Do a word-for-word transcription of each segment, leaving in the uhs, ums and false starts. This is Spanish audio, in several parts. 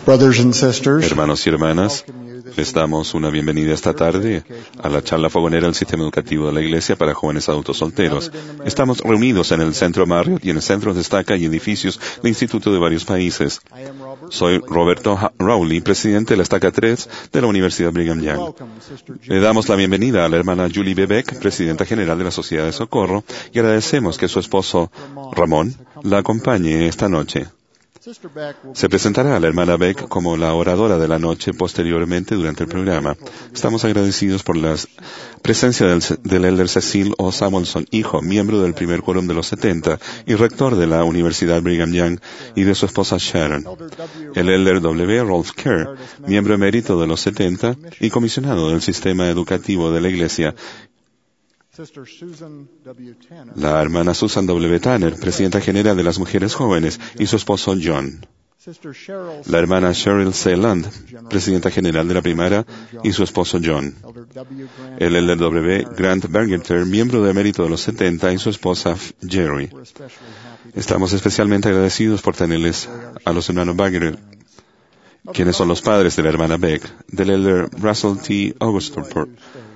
Brothers and sisters, Hermanos y hermanas, les damos una bienvenida esta tarde a la charla fogonera del Sistema Educativo de la Iglesia para jóvenes adultos solteros. Estamos reunidos en el Centro Marriott y en el Centro Destaca y edificios de instituto de varios países. Soy Roberto Rowley, presidente de la Estaca tres de la Universidad Brigham Young. Le damos la bienvenida a la hermana Julie Bebeck, presidenta general de la Sociedad de Socorro, y agradecemos que su esposo Ramón la acompañe esta noche. Se presentará a la hermana Beck como la oradora de la noche posteriormente durante el programa. Estamos agradecidos por la presencia del, del elder Cecil O. Samuelson, hijo, miembro del primer quórum de los setenta y rector de la Universidad Brigham Young, y de su esposa Sharon. El elder W. Rolf Kerr, miembro emérito de los setenta y comisionado del sistema educativo de la Iglesia. La hermana Susan W. Tanner, presidenta general de las mujeres jóvenes, y su esposo John. La hermana Cheryl C. Land, presidenta general de la primera, y su esposo John. El elder W. Grant Bergeter, miembro de emérito de los setenta, y su esposa Jerry. Estamos especialmente agradecidos por tenerles a los hermanos Bergeter, quienes son los padres de la hermana Beck, del elder Russell T. Augustoport,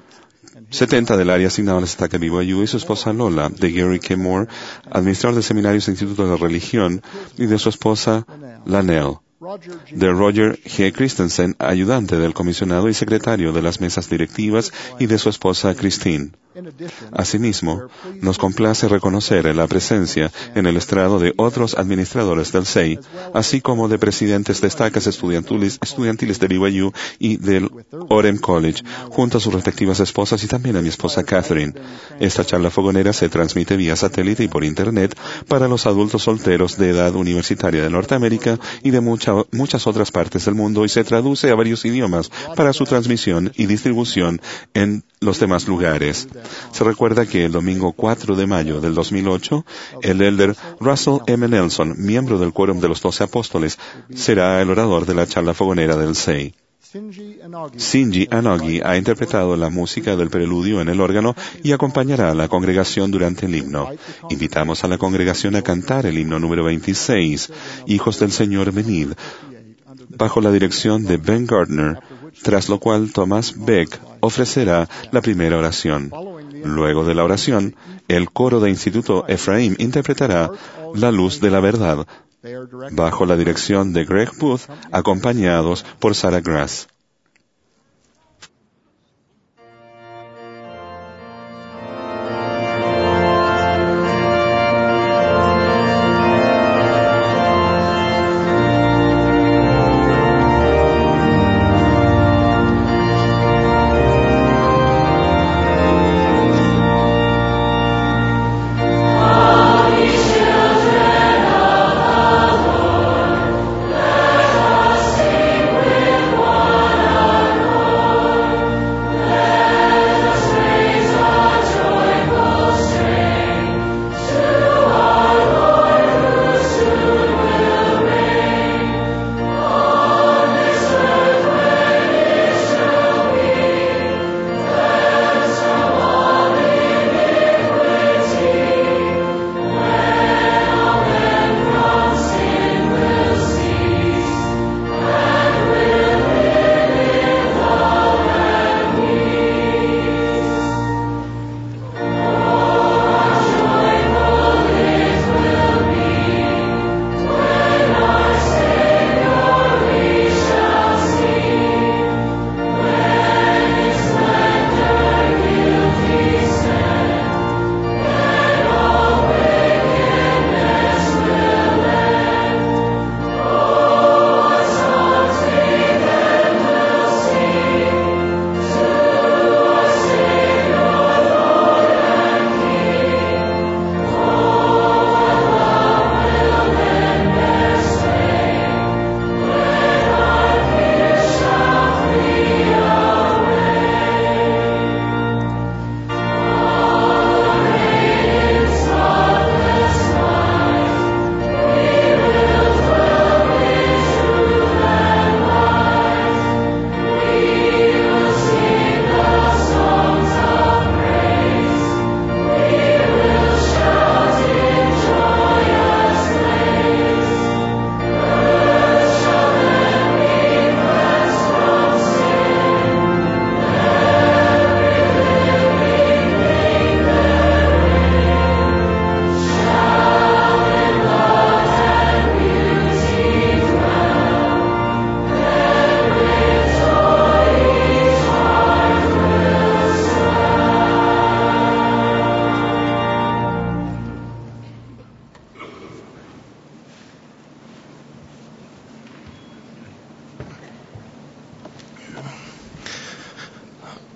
setenta del área asignado a la Estaca B Y U, y su esposa Lola, de Gary K. Moore, administrador de seminarios e institutos de religión, y de su esposa Lanelle, de Roger G. Christensen, ayudante del comisionado y secretario de las mesas directivas, y de su esposa Christine. Asimismo, nos complace reconocer la presencia en el estrado de otros administradores del S E I, así como de presidentes de estacas estudiantiles, estudiantiles de B Y U y del Orem College, junto a sus respectivas esposas y también a mi esposa Catherine. Esta charla fogonera se transmite vía satélite y por Internet para los adultos solteros de edad universitaria de Norteamérica y de mucha, muchas otras partes del mundo, y se traduce a varios idiomas para su transmisión y distribución en los demás lugares. Se recuerda que el domingo cuatro de mayo del dos mil ocho, el elder Russell M. Nelson, miembro del quórum de los doce apóstoles, será el orador de la charla fogonera del S E I. Shinji Anogi ha interpretado la música del preludio en el órgano y acompañará a la congregación durante el himno. Invitamos a la congregación a cantar el himno número veintiséis, Hijos del Señor, venid, bajo la dirección de Ben Gardner, tras lo cual Thomas Beck ofrecerá la primera oración. Luego de la oración, el coro de Instituto Efraín interpretará La Luz de la Verdad, bajo la dirección de Greg Booth, acompañados por Sarah Grass. One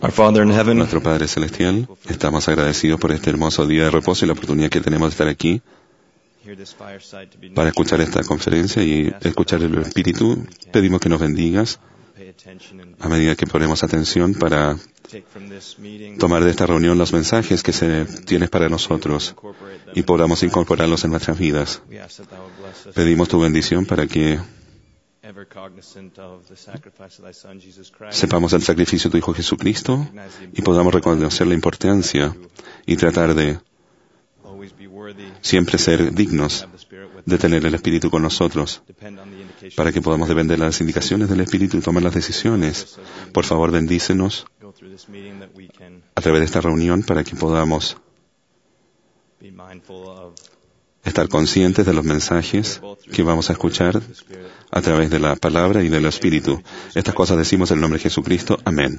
Our Father in heaven, Nuestro Padre Celestial, estamos agradecidos por este hermoso día de reposo y la oportunidad que tenemos de estar aquí para escuchar esta conferencia y escuchar el Espíritu. Pedimos que nos bendigas a medida que ponemos atención para tomar de esta reunión los mensajes que se tienes para nosotros y podamos incorporarlos en nuestras vidas. Pedimos tu bendición para que sepamos el sacrificio de tu Hijo Jesucristo y podamos reconocer la importancia y tratar de siempre ser dignos de tener el Espíritu con nosotros, para que podamos depender de las indicaciones del Espíritu y tomar las decisiones. Por favor, bendícenos a través de esta reunión para que podamos estar conscientes de los mensajes que vamos a escuchar a través de la palabra y del Espíritu. Estas cosas decimos en el nombre de Jesucristo. Amén.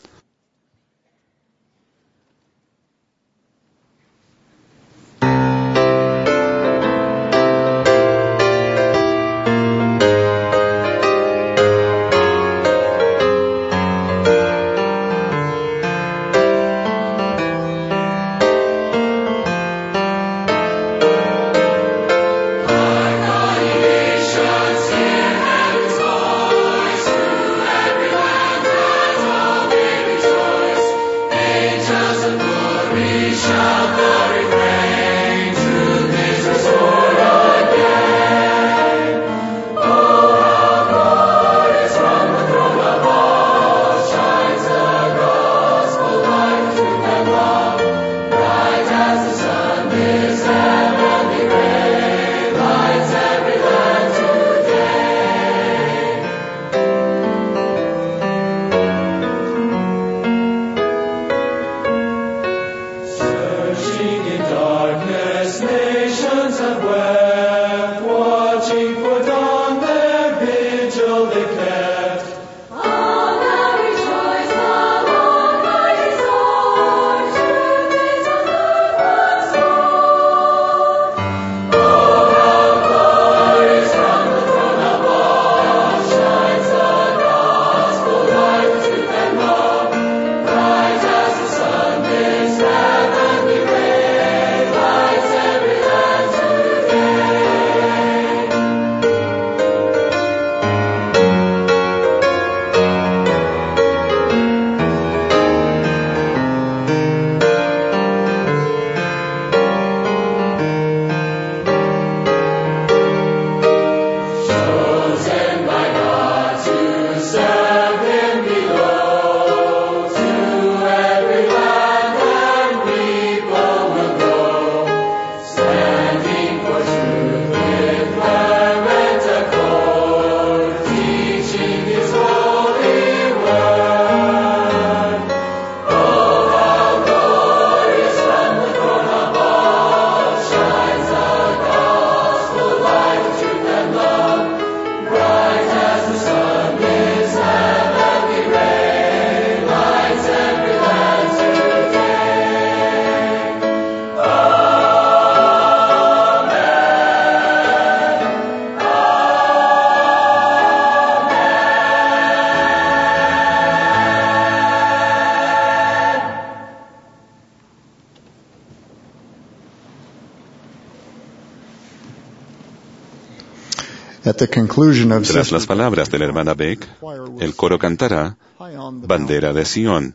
Tras las palabras de la hermana Beck, el coro cantará Bandera de Sion.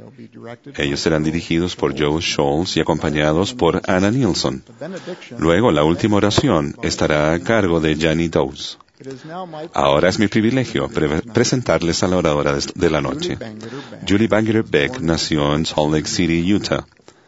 Ellos serán dirigidos por Joe Scholz y acompañados por Anna Nilsson. Luego, la última oración estará a cargo de Janie Dowes. Ahora es mi privilegio pre- presentarles a la oradora de, de la noche. Julie Bangeter Beck nació en Salt Lake City, Utah.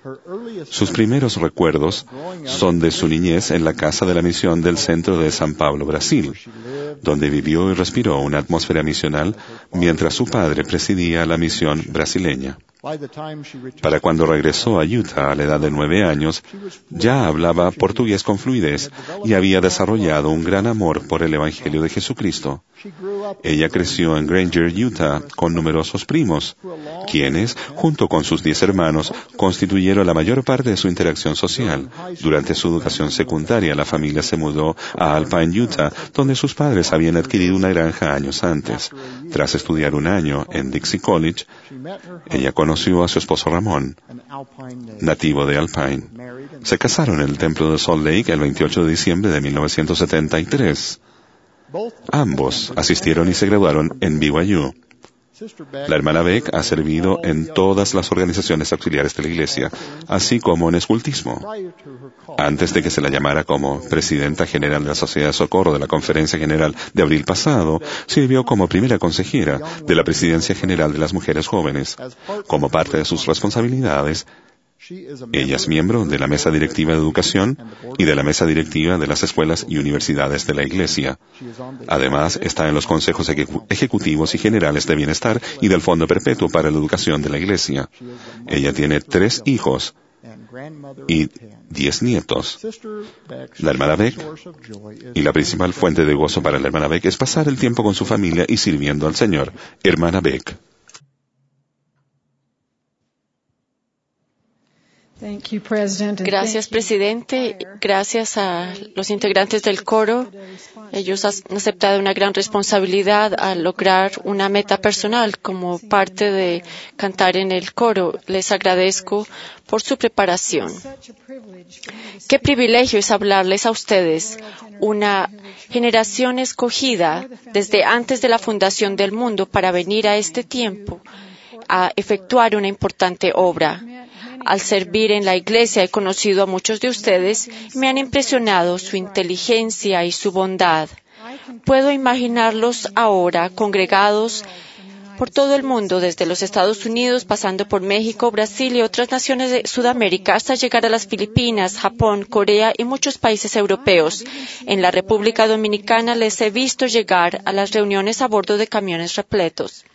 Sus primeros recuerdos son de su niñez en la casa de la misión del centro de San Pablo, Brasil, donde vivió y respiró una atmósfera misional mientras su padre presidía la misión brasileña. Para cuando regresó a Utah a la edad de nueve años, ya hablaba portugués con fluidez y había desarrollado un gran amor por el Evangelio de Jesucristo. Ella creció en Granger, Utah, con numerosos primos, quienes, junto con sus diez hermanos, constituyeron la mayor parte de su interacción social. Durante su educación secundaria, la familia se mudó a Alpine, Utah, donde sus padres habían adquirido una granja años antes. Tras estudiar un año en Dixie College, ella conoció a su esposo Ramón, nativo de Alpine. Se casaron en el templo de Salt Lake el veintiocho de diciembre de mil novecientos setenta y tres. Ambos asistieron y se graduaron en B Y U. La hermana Beck ha servido en todas las organizaciones auxiliares de la Iglesia, así como en escultismo. Antes de que se la llamara como Presidenta General de la Sociedad de Socorro de la Conferencia General de abril pasado, sirvió como primera consejera de la Presidencia General de las Mujeres Jóvenes. Como parte de sus responsabilidades, ella es miembro de la Mesa Directiva de Educación y de la Mesa Directiva de las Escuelas y Universidades de la Iglesia. Además, está en los consejos ejecu- ejecutivos y generales de bienestar y del Fondo Perpetuo para la Educación de la Iglesia. Ella tiene tres hijos y diez nietos. La hermana Beck, y la principal fuente de gozo para la hermana Beck es pasar el tiempo con su familia y sirviendo al Señor. Hermana Beck. Gracias, presidente. Gracias a los integrantes del coro. Ellos han aceptado una gran responsabilidad al lograr una meta personal como parte de cantar en el coro. Les agradezco por su preparación. Qué privilegio es hablarles a ustedes, una generación escogida desde antes de la fundación del mundo para venir a este tiempo a efectuar una importante obra. Al servir en la iglesia he conocido a muchos de ustedes y me han impresionado su inteligencia y su bondad. Puedo imaginarlos ahora congregados por todo el mundo, desde los Estados Unidos, pasando por México, Brasil y otras naciones de Sudamérica, hasta llegar a las Filipinas, Japón, Corea y muchos países europeos. En la República Dominicana les he visto llegar a las reuniones a bordo de camiones repletos.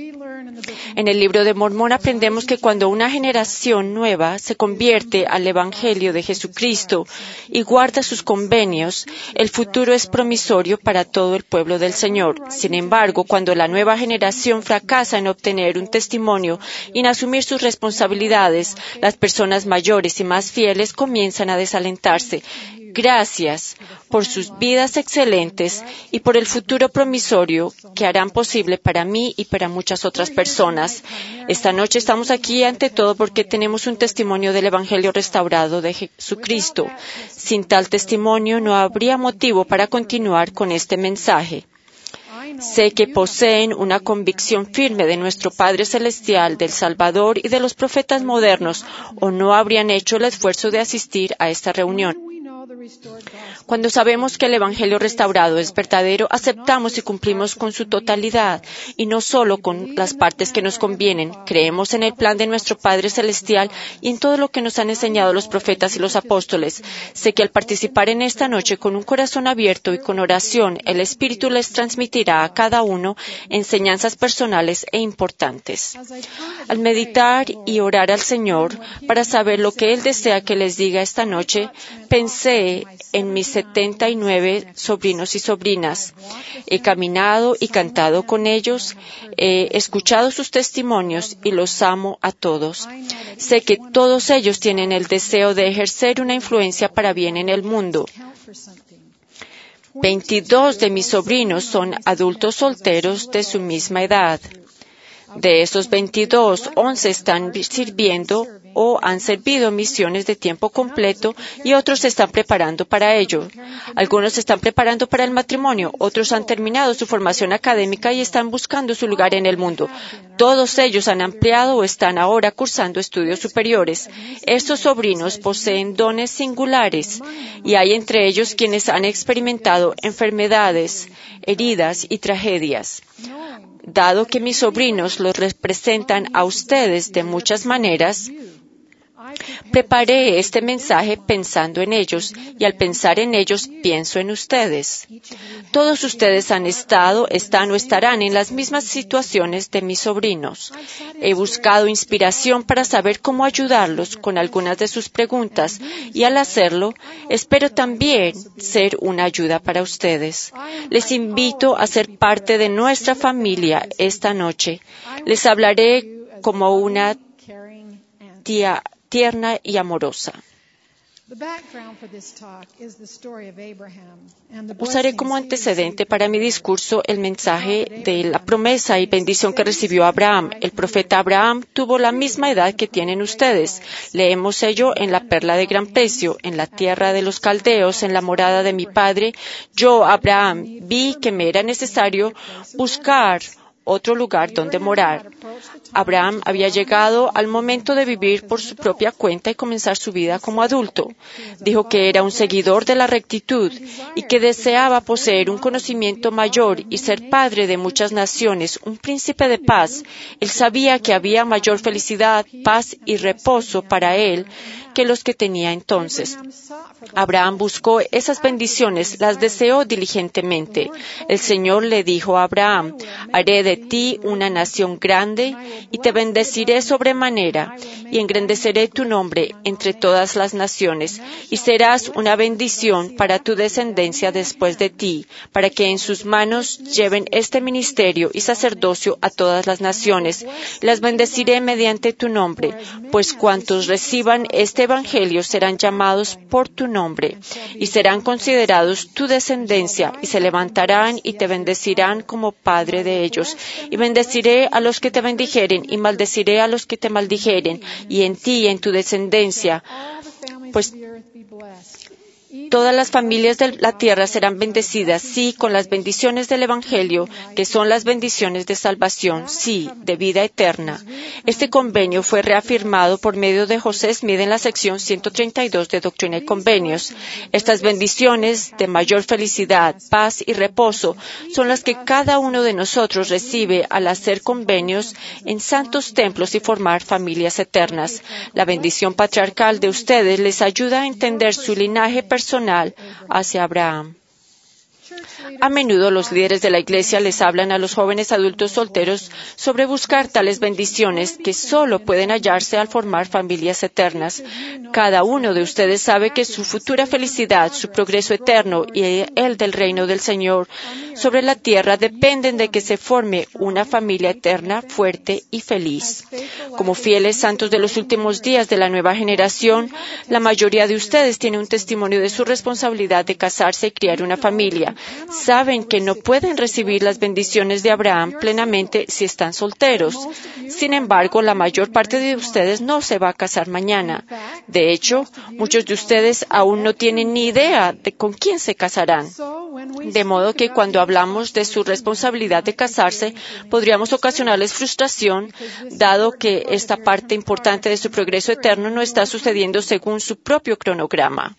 En el libro de Mormón aprendemos que cuando una generación nueva se convierte al Evangelio de Jesucristo y guarda sus convenios, el futuro es promisorio para todo el pueblo del Señor. Sin embargo, cuando la nueva generación fracasa en obtener un testimonio y en asumir sus responsabilidades, las personas mayores y más fieles comienzan a desalentarse. Gracias por sus vidas excelentes y por el futuro promisorio que harán posible para mí y para muchas otras personas. Esta noche estamos aquí ante todo porque tenemos un testimonio del Evangelio restaurado de Jesucristo. Sin tal testimonio no habría motivo para continuar con este mensaje. Sé que poseen una convicción firme de nuestro Padre Celestial, del Salvador y de los profetas modernos, o no habrían hecho el esfuerzo de asistir a esta reunión. Cuando sabemos que el Evangelio restaurado es verdadero, aceptamos y cumplimos con su totalidad, y no solo con las partes que nos convienen. Creemos en el plan de nuestro Padre Celestial y en todo lo que nos han enseñado los profetas y los apóstoles. Sé que al participar en esta noche con un corazón abierto y con oración, el Espíritu les transmitirá a cada uno enseñanzas personales e importantes. Al meditar y orar al Señor para saber lo que Él desea que les diga esta noche, pensé en mis setenta y nueve sobrinos y sobrinas. He caminado y cantado con ellos, he escuchado sus testimonios y los amo a todos. Sé que todos ellos tienen el deseo de ejercer una influencia para bien en el mundo. veintidós de mis sobrinos son adultos solteros de su misma edad. De esos veintidós, once están sirviendo o han servido misiones de tiempo completo y otros se están preparando para ello. Algunos se están preparando para el matrimonio, otros han terminado su formación académica y están buscando su lugar en el mundo. Todos ellos han ampliado o están ahora cursando estudios superiores. Estos sobrinos poseen dones singulares y hay entre ellos quienes han experimentado enfermedades, heridas y tragedias. Dado que mis sobrinos los representan a ustedes de muchas maneras, Preparé este mensaje pensando en ellos, y al pensar en ellos pienso en ustedes. Todos ustedes han estado, están o estarán en las mismas situaciones de mis sobrinos. He buscado inspiración para saber cómo ayudarlos con algunas de sus preguntas, y al hacerlo, espero también ser una ayuda para ustedes. Les invito a ser parte de nuestra familia esta noche. Les hablaré como una tía tierna y amorosa. Usaré como antecedente para mi discurso el mensaje de la promesa y bendición que recibió Abraham. El profeta Abraham tuvo la misma edad que tienen ustedes. Leemos ello en la perla de gran precio, en la tierra de los caldeos, en la morada de mi padre. Yo, Abraham, vi que me era necesario buscar otro lugar donde morar. Abraham había llegado al momento de vivir por su propia cuenta y comenzar su vida como adulto. Dijo que era un seguidor de la rectitud y que deseaba poseer un conocimiento mayor y ser padre de muchas naciones, un príncipe de paz. Él sabía que había mayor felicidad, paz y reposo para él que los que tenía entonces. Abraham buscó esas bendiciones, las deseó diligentemente. El Señor le dijo a Abraham, haré de ti una nación grande y te bendeciré sobremanera y engrandeceré tu nombre entre todas las naciones y serás una bendición para tu descendencia después de ti, para que en sus manos lleven este ministerio y sacerdocio a todas las naciones. Las bendeciré mediante tu nombre, pues cuantos reciban este evangelio serán llamados por tu nombre y serán considerados tu descendencia y se levantarán y te bendecirán como padre de ellos. Y bendeciré a los que te bendijeren y maldeciré a los que te maldijeren, y en ti y en tu descendencia, pues todas las familias de la tierra serán bendecidas, sí, con las bendiciones del Evangelio, que son las bendiciones de salvación, sí, de vida eterna. Este convenio fue reafirmado por medio de José Smith en la sección ciento treinta y dos de Doctrina y Convenios. Estas bendiciones de mayor felicidad, paz y reposo son las que cada uno de nosotros recibe al hacer convenios en santos templos y formar familias eternas. La bendición patriarcal de ustedes les ayuda a entender su linaje personal personal hacia Abraham. A menudo los líderes de la Iglesia les hablan a los jóvenes adultos solteros sobre buscar tales bendiciones que solo pueden hallarse al formar familias eternas. Cada uno de ustedes sabe que su futura felicidad, su progreso eterno y el del reino del Señor sobre la tierra dependen de que se forme una familia eterna, fuerte y feliz. Como fieles santos de los últimos días de la nueva generación, la mayoría de ustedes tiene un testimonio de su responsabilidad de casarse y criar una familia. Saben que no pueden recibir las bendiciones de Abraham plenamente si están solteros. Sin embargo, la mayor parte de ustedes no se va a casar mañana. De hecho, muchos de ustedes aún no tienen ni idea de con quién se casarán. De modo que cuando hablamos de su responsabilidad de casarse, podríamos ocasionarles frustración, dado que esta parte importante de su progreso eterno no está sucediendo según su propio cronograma.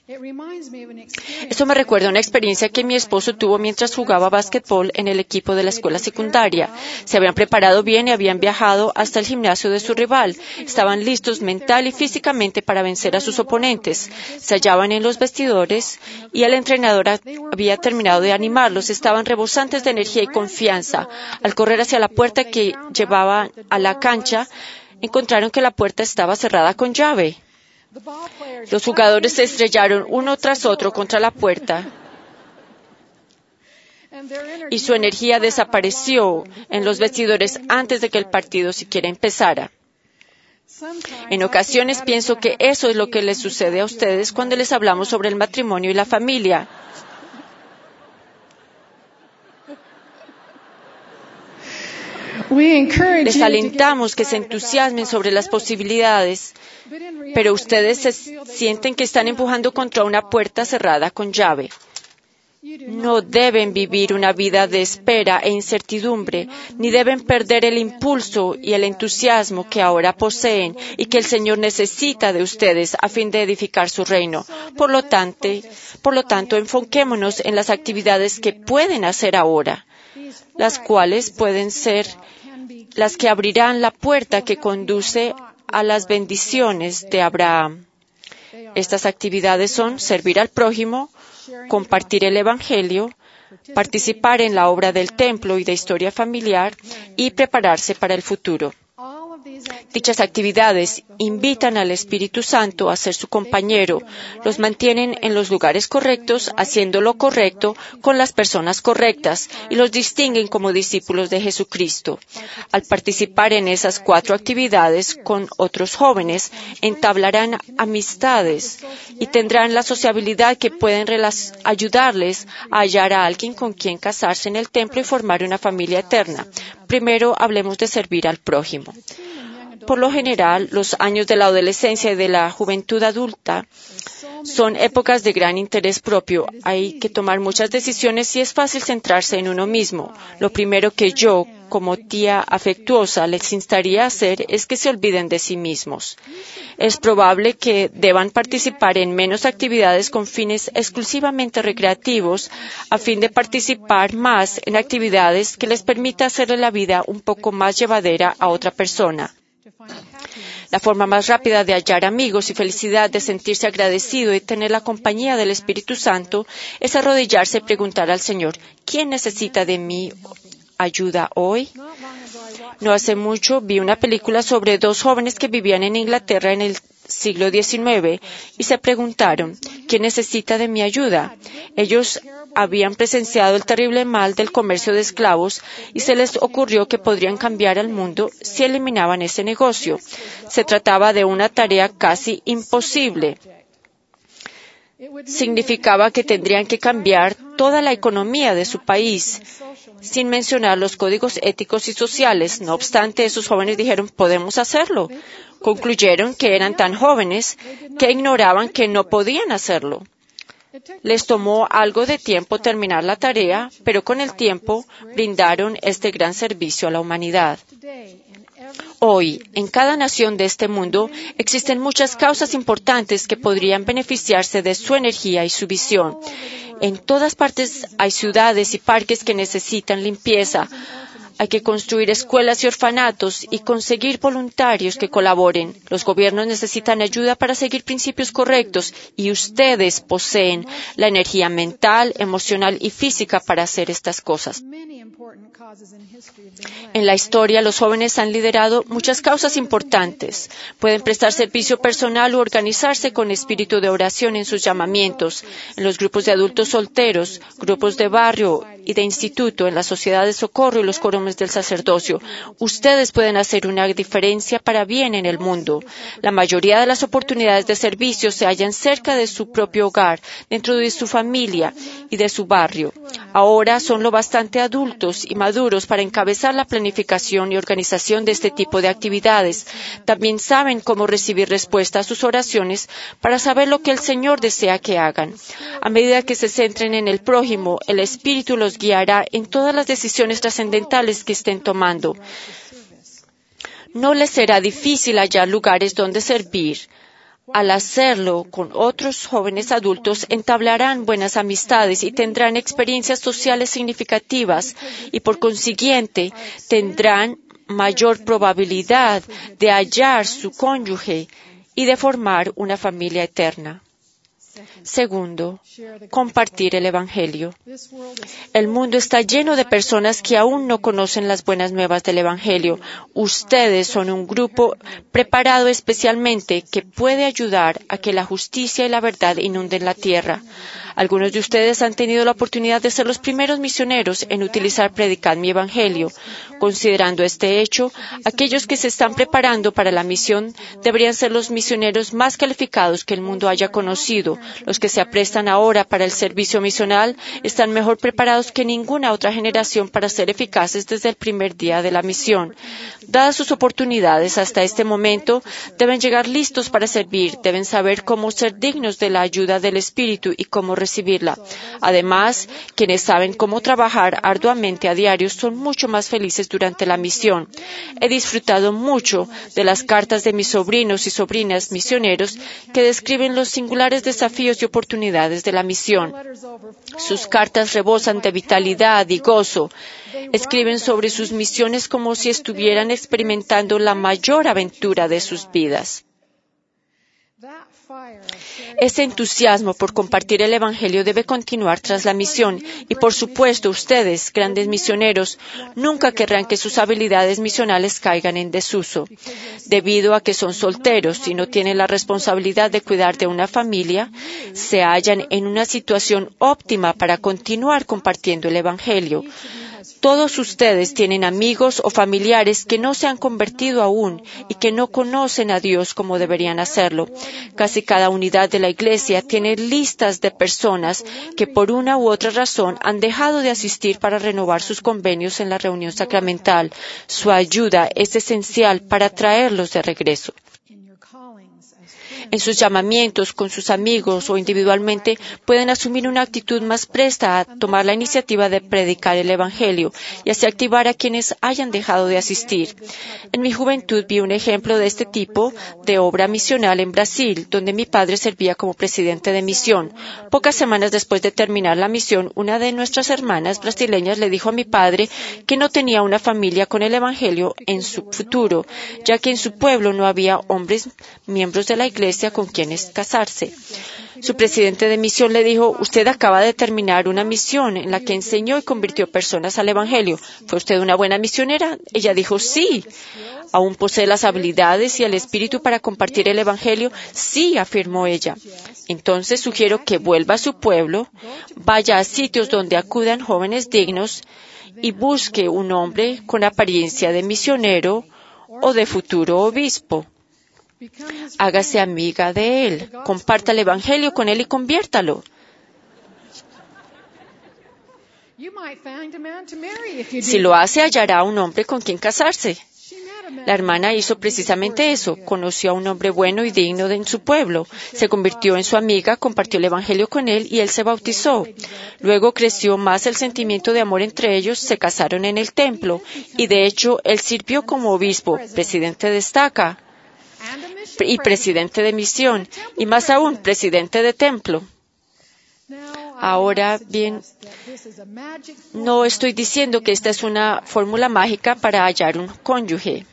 Eso me recuerda a una experiencia que mi esposo tuvo mientras jugaba básquetbol en el equipo de la escuela secundaria. Se habían preparado bien y habían viajado hasta el gimnasio de su rival. Estaban listos mental y físicamente para vencer a sus oponentes. Se hallaban en los vestidores y el entrenador había terminado de animarlos. Estaban rebosantes de energía y confianza. Al correr hacia la puerta que llevaba a la cancha, encontraron que la puerta estaba cerrada con llave. Los jugadores se estrellaron uno tras otro contra la puerta y su energía desapareció en los vestidores antes de que el partido siquiera empezara. En ocasiones pienso que eso es lo que les sucede a ustedes cuando les hablamos sobre el matrimonio y la familia. Les alentamos que se entusiasmen sobre las posibilidades, pero ustedes se sienten que están empujando contra una puerta cerrada con llave. No deben vivir una vida de espera e incertidumbre, ni deben perder el impulso y el entusiasmo que ahora poseen y que el Señor necesita de ustedes a fin de edificar su reino. Por lo tanto, por lo tanto, enfoquémonos en las actividades que pueden hacer ahora, las cuales pueden ser las que abrirán la puerta que conduce a las bendiciones de Abraham. Estas actividades son servir al prójimo, compartir el Evangelio, participar en la obra del templo y de historia familiar y prepararse para el futuro. Dichas actividades invitan al Espíritu Santo a ser su compañero, los mantienen en los lugares correctos, haciendo lo correcto con las personas correctas y los distinguen como discípulos de Jesucristo. Al participar en esas cuatro actividades con otros jóvenes, entablarán amistades y tendrán la sociabilidad que pueden ayudarles a hallar a alguien con quien casarse en el templo y formar una familia eterna. Primero hablemos de servir al prójimo. Por lo general, los años de la adolescencia y de la juventud adulta son épocas de gran interés propio. Hay que tomar muchas decisiones y es fácil centrarse en uno mismo. Lo primero que yo, como tía afectuosa, les instaría a hacer es que se olviden de sí mismos. Es probable que deban participar en menos actividades con fines exclusivamente recreativos a fin de participar más en actividades que les permita hacerle la vida un poco más llevadera a otra persona. La forma más rápida de hallar amigos y felicidad, de sentirse agradecido y tener la compañía del Espíritu Santo es arrodillarse y preguntar al Señor, ¿quién necesita de mi ayuda hoy? No hace mucho vi una película sobre dos jóvenes que vivían en Inglaterra en el siglo diecinueve y se preguntaron, ¿quién necesita de mi ayuda? Ellos habían presenciado el terrible mal del comercio de esclavos y se les ocurrió que podrían cambiar al mundo si eliminaban ese negocio. Se trataba de una tarea casi imposible. Significaba que tendrían que cambiar toda la economía de su país, sin mencionar los códigos éticos y sociales. No obstante, esos jóvenes dijeron, podemos hacerlo. Concluyeron que eran tan jóvenes que ignoraban que no podían hacerlo. Les tomó algo de tiempo terminar la tarea, pero con el tiempo brindaron este gran servicio a la humanidad. Hoy, en cada nación de este mundo, existen muchas causas importantes que podrían beneficiarse de su energía y su visión. En todas partes hay ciudades y parques que necesitan limpieza. Hay que construir escuelas y orfanatos y conseguir voluntarios que colaboren. Los gobiernos necesitan ayuda para seguir principios correctos y ustedes poseen la energía mental, emocional y física para hacer estas cosas. En la historia, los jóvenes han liderado muchas causas importantes. Pueden prestar servicio personal u organizarse con espíritu de oración en sus llamamientos, en los grupos de adultos solteros, grupos de barrio y de instituto, en la sociedad de socorro y los coromes del sacerdocio. Ustedes pueden hacer una diferencia para bien en el mundo. La mayoría de las oportunidades de servicio se hallan cerca de su propio hogar, dentro de su familia y de su barrio. Ahora son lo bastante adultos y maduros para encabezar la planificación y organización de este tipo de actividades. También saben cómo recibir respuesta a sus oraciones para saber lo que el Señor desea que hagan. A medida que se centren en el prójimo, el Espíritu los guiará en todas las decisiones trascendentales que estén tomando. No les será difícil hallar lugares donde servir. Al hacerlo con otros jóvenes adultos, entablarán buenas amistades y tendrán experiencias sociales significativas y, por consiguiente, tendrán mayor probabilidad de hallar su cónyuge y de formar una familia eterna. Segundo, compartir el Evangelio. El mundo está lleno de personas que aún no conocen las buenas nuevas del Evangelio. Ustedes son un grupo preparado especialmente que puede ayudar a que la justicia y la verdad inunden la tierra. Algunos de ustedes han tenido la oportunidad de ser los primeros misioneros en utilizar Predicad mi Evangelio. Considerando este hecho, aquellos que se están preparando para la misión deberían ser los misioneros más calificados que el mundo haya conocido. Los que se aprestan ahora para el servicio misional están mejor preparados que ninguna otra generación para ser eficaces desde el primer día de la misión. Dadas sus oportunidades hasta este momento, deben llegar listos para servir, deben saber cómo ser dignos de la ayuda del Espíritu y cómo recibirla. Además, quienes saben cómo trabajar arduamente a diario son mucho más felices durante la misión. He disfrutado mucho de las cartas de mis sobrinos y sobrinas misioneros que describen los singulares desafíos y oportunidades de la misión. Sus cartas rebosan de vitalidad y gozo. Escriben sobre sus misiones como si estuvieran experimentando la mayor aventura de sus vidas. Ese entusiasmo por compartir el Evangelio debe continuar tras la misión y, por supuesto, ustedes, grandes misioneros, nunca querrán que sus habilidades misionales caigan en desuso. Debido a que son solteros y no tienen la responsabilidad de cuidar de una familia, se hallan en una situación óptima para continuar compartiendo el Evangelio. Todos ustedes tienen amigos o familiares que no se han convertido aún y que no conocen a Dios como deberían hacerlo. Casi cada unidad de la Iglesia tiene listas de personas que por una u otra razón han dejado de asistir para renovar sus convenios en la reunión sacramental. Su ayuda es esencial para traerlos de regreso. En sus llamamientos, con sus amigos o individualmente, pueden asumir una actitud más presta a tomar la iniciativa de predicar el Evangelio y así activar a quienes hayan dejado de asistir. En mi juventud vi un ejemplo de este tipo de obra misional en Brasil, donde mi padre servía como presidente de misión. Pocas semanas después de terminar la misión, una de nuestras hermanas brasileñas le dijo a mi padre que no tenía una familia con el Evangelio en su futuro, ya que en su pueblo no había hombres miembros de la Iglesia con quienes casarse. Su presidente de misión le dijo: usted acaba de terminar una misión en la que enseñó y convirtió personas al Evangelio. ¿Fue usted una buena misionera? Ella dijo: sí. ¿Aún posee las habilidades y el espíritu para compartir el Evangelio? Sí, afirmó ella. Entonces sugiero que vuelva a su pueblo, vaya a sitios donde acudan jóvenes dignos y busque un hombre con apariencia de misionero o de futuro obispo. Hágase amiga de él, comparta el Evangelio con él y conviértalo. Si lo hace, hallará un hombre con quien casarse. La hermana hizo precisamente eso. Conoció a un hombre bueno y digno de en su pueblo. Se convirtió en su amiga, compartió el Evangelio con él y él se bautizó. Luego creció más el sentimiento de amor entre ellos, se casaron en el templo y de hecho él sirvió como obispo, presidente de estaca y presidente de misión, y más aún, presidente de templo. Ahora bien, no estoy diciendo que esta es una fórmula mágica para hallar un cónyuge.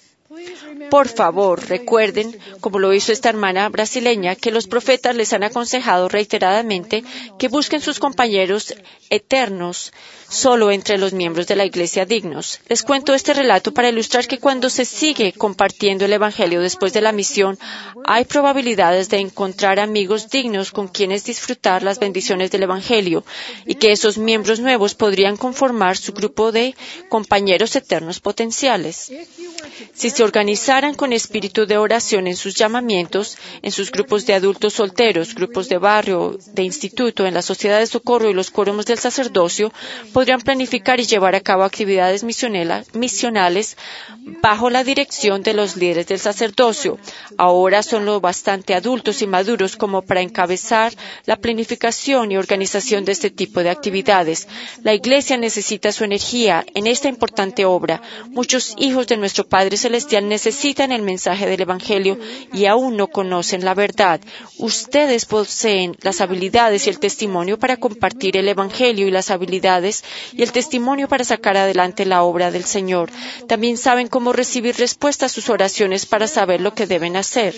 Por favor, recuerden, como lo hizo esta hermana brasileña, que los profetas les han aconsejado reiteradamente que busquen sus compañeros eternos solo entre los miembros de la Iglesia dignos. Les cuento este relato para ilustrar que cuando se sigue compartiendo el Evangelio después de la misión, hay probabilidades de encontrar amigos dignos con quienes disfrutar las bendiciones del Evangelio y que esos miembros nuevos podrían conformar su grupo de compañeros eternos potenciales. Si se organizaran con espíritu de oración en sus llamamientos, en sus grupos de adultos solteros, grupos de barrio, de instituto, en la sociedad de socorro y los quórums del sacerdocio, podrían planificar y llevar a cabo actividades misionales bajo la dirección de los líderes del sacerdocio. Ahora son lo bastante adultos y maduros como para encabezar la planificación y organización de este tipo de actividades. La Iglesia necesita su energía en esta importante obra. Muchos hijos de nuestro Padre Celestial necesitan el mensaje del Evangelio y aún no conocen la verdad. Ustedes poseen las habilidades y el testimonio para compartir el Evangelio y las habilidades y el testimonio para sacar adelante la obra del Señor. También saben cómo recibir respuesta a sus oraciones para saber lo que deben hacer.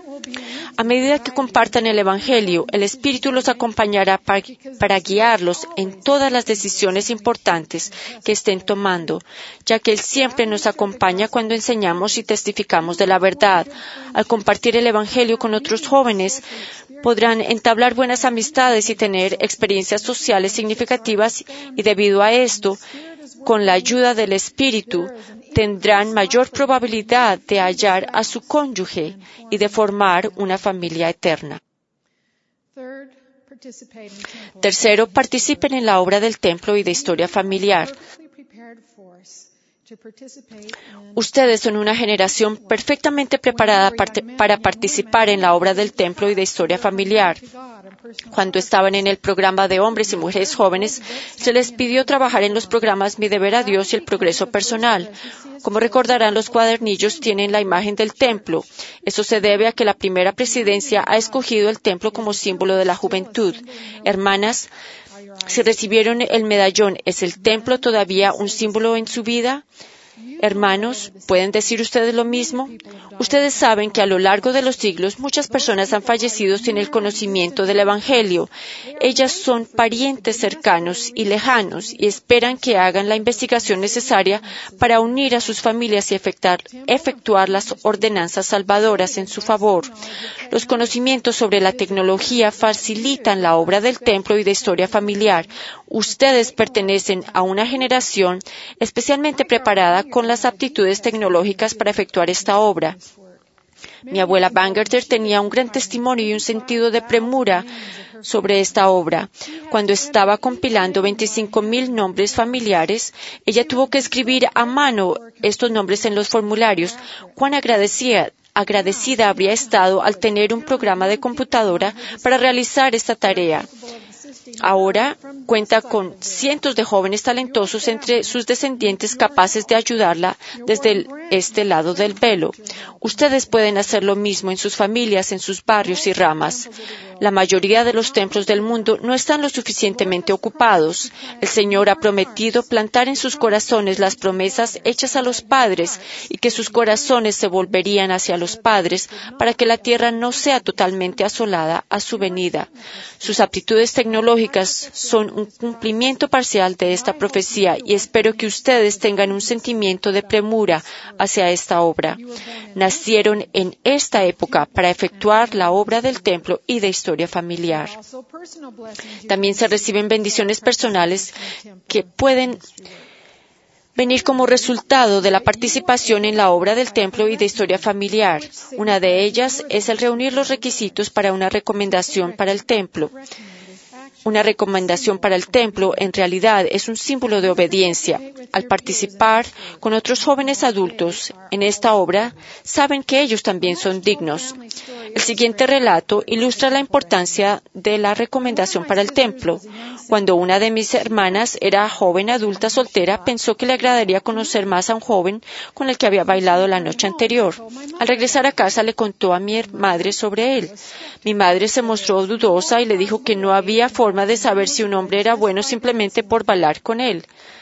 A medida que compartan el Evangelio, el Espíritu los acompañará para, para guiarlos en todas las decisiones importantes que estén tomando, ya que Él siempre nos acompaña cuando enseñamos y testificamos de la verdad. Al compartir el Evangelio con otros jóvenes, podrán entablar buenas amistades y tener experiencias sociales significativas y debido a esto, con la ayuda del Espíritu, tendrán mayor probabilidad de hallar a su cónyuge y de formar una familia eterna. Tercero, participen en la obra del templo y de historia familiar. Ustedes son una generación perfectamente preparada para participar en la obra del templo y de historia familiar. Cuando estaban en el programa de hombres y mujeres jóvenes, se les pidió trabajar en los programas Mi Deber a Dios y el Progreso Personal. Como recordarán, los cuadernillos tienen la imagen del templo. Eso se debe a que la primera presidencia ha escogido el templo como símbolo de la juventud. Hermanas, si recibieron el medallón, ¿es el templo todavía un símbolo en su vida? Hermanos, ¿pueden decir ustedes lo mismo? Ustedes saben que a lo largo de los siglos muchas personas han fallecido sin el conocimiento del Evangelio. Ellas son parientes cercanos y lejanos y esperan que hagan la investigación necesaria para unir a sus familias y efectuar, efectuar las ordenanzas salvadoras en su favor. Los conocimientos sobre la tecnología facilitan la obra del templo y de historia familiar. Ustedes pertenecen a una generación especialmente preparada con las aptitudes tecnológicas para efectuar esta obra. Mi abuela Bangerter tenía un gran testimonio y un sentido de premura sobre esta obra. Cuando estaba compilando veinticinco mil nombres familiares, ella tuvo que escribir a mano estos nombres en los formularios. Cuán agradecida agradecida habría estado al tener un programa de computadora para realizar esta tarea. Ahora cuenta con cientos de jóvenes talentosos entre sus descendientes capaces de ayudarla desde el, este lado del velo. Ustedes pueden hacer lo mismo en sus familias, en sus barrios y ramas. La mayoría de los templos del mundo no están lo suficientemente ocupados. El Señor ha prometido plantar en sus corazones las promesas hechas a los padres y que sus corazones se volverían hacia los padres para que la tierra no sea totalmente asolada a su venida. Sus aptitudes tecnológicas son un cumplimiento parcial de esta profecía y espero que ustedes tengan un sentimiento de premura hacia esta obra. Nacieron en esta época para efectuar la obra del templo y de historia familiar. También se reciben bendiciones personales que pueden venir como resultado de la participación en la obra del templo y de historia familiar. Una de ellas es el reunir los requisitos para una recomendación para el templo. Una recomendación para el templo, en realidad, es un símbolo de obediencia. Al participar con otros jóvenes adultos en esta obra, saben que ellos también son dignos. El siguiente relato ilustra la importancia de la recomendación para el templo. Cuando una de mis hermanas era joven adulta soltera, pensó que le agradaría conocer más a un joven con el que había bailado la noche anterior. Al regresar a casa, le contó a mi madre sobre él. Mi madre se mostró dudosa y le dijo que no había forma de saber si un hombre era bueno simplemente por bailar con él.